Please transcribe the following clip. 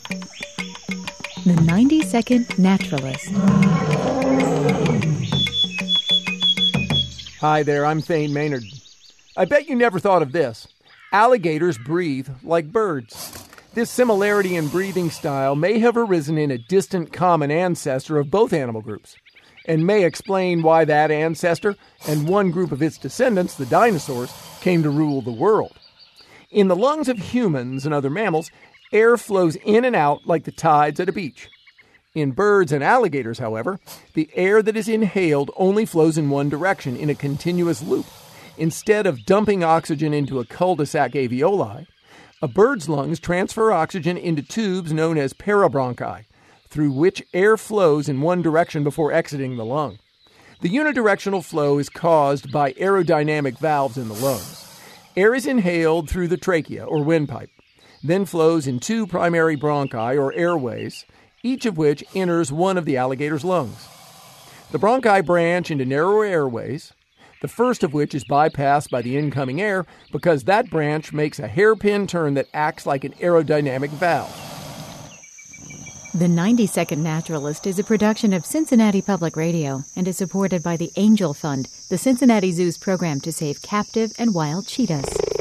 The 90-Second Naturalist. Hi there, I'm Thane Maynard. I bet you never thought of this. Alligators breathe like birds. This similarity in breathing style may have arisen in a distant common ancestor of both animal groups, and may explain why that ancestor and one group of its descendants, the dinosaurs, came to rule the world. In the lungs of humans and other mammals, air flows in and out like the tides at a beach. In birds and alligators, however, the air that is inhaled only flows in one direction in a continuous loop. Instead of dumping oxygen into a cul-de-sac alveoli, a bird's lungs transfer oxygen into tubes known as parabronchi, through which air flows in one direction before exiting the lung. The unidirectional flow is caused by aerodynamic valves in the lungs. Air is inhaled through the trachea, or windpipe, then flows in two primary bronchi, or airways, each of which enters one of the alligator's lungs. The bronchi branch into narrower airways, the first of which is bypassed by the incoming air because that branch makes a hairpin turn that acts like an aerodynamic valve. The 90-Second Naturalist is a production of Cincinnati Public Radio and is supported by the Angel Fund, the Cincinnati Zoo's program to save captive and wild cheetahs.